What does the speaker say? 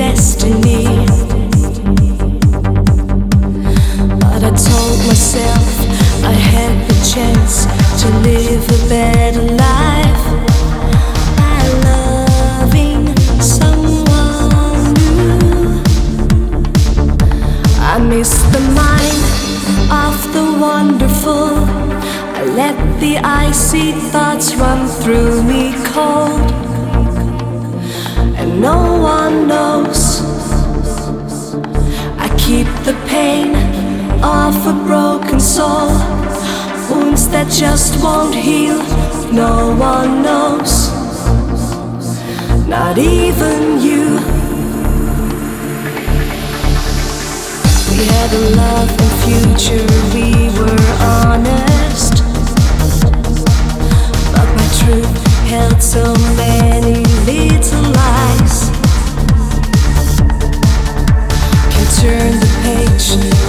destiny. But I told myself I had the chance to live a better life by loving someone new. I miss the mind of the wonderful. I let the icy thoughts run through me cold, and no one knows. I keep the pain of a broken soul, wounds that just won't heal. No one knows, not even you. We had a love and future, we were honest, but my truth held so many little lies. Can turn the page